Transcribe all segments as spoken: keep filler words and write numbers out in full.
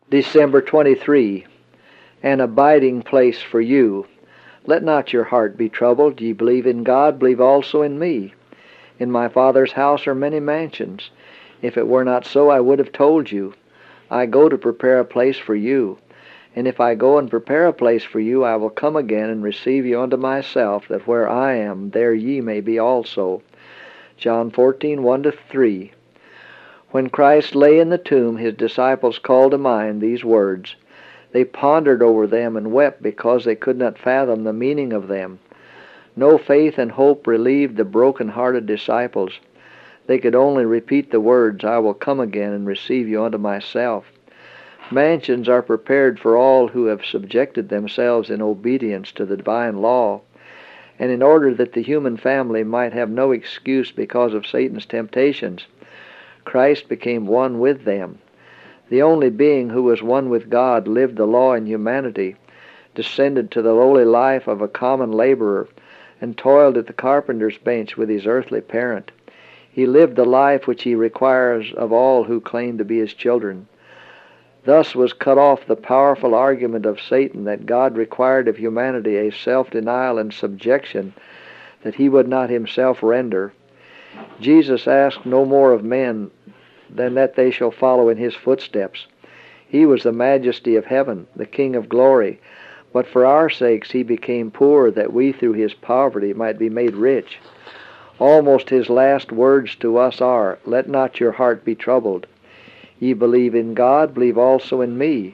December twenty-third. An abiding place for you. Let not your heart be troubled. Ye believe in God, believe also in me. In my Father's house are many mansions. If it were not so, I would have told you. I go to prepare a place for you. And if I go and prepare a place for you, I will come again and receive you unto myself, that where I am, there ye may be also. John fourteen, one to three. When Christ lay in the tomb, his disciples called to mind these words. They pondered over them and wept because they could not fathom the meaning of them. No faith and hope relieved the broken-hearted disciples. They could only repeat the words, I will come again and receive you unto myself. Mansions are prepared for all who have subjected themselves in obedience to the divine law. And in order that the human family might have no excuse because of Satan's temptations, Christ became one with them. The only being who was one with God lived the law in humanity, descended to the lowly life of a common laborer, and toiled at the carpenter's bench with his earthly parent. He lived the life which he requires of all who claim to be his children. Thus was cut off the powerful argument of Satan that God required of humanity a self-denial and subjection that he would not himself render. Jesus asked no more of men than that they shall follow in his footsteps. He was the majesty of heaven, the King of glory, but for our sakes he became poor, that we through his poverty might be made rich. Almost his last words to us are, Let not your heart be troubled. Ye believe in God, believe also in me.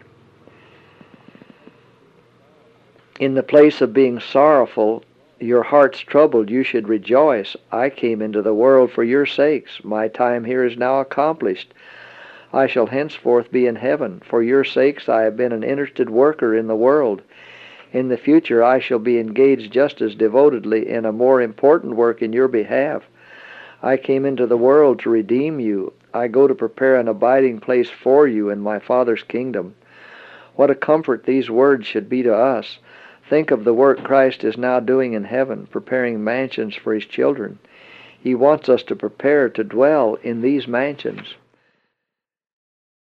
In the place of being sorrowful, your heart's troubled, you should rejoice. I came into the world for your sakes. My time here is now accomplished. I shall henceforth be in heaven. For your sakes I have been an interested worker in the world. In the future I shall be engaged just as devotedly in a more important work in your behalf. I came into the world to redeem you. I go to prepare an abiding place for you in my Father's kingdom. What a comfort these words should be to us. Think of the work Christ is now doing in heaven, preparing mansions for his children. He wants us to prepare to dwell in these mansions.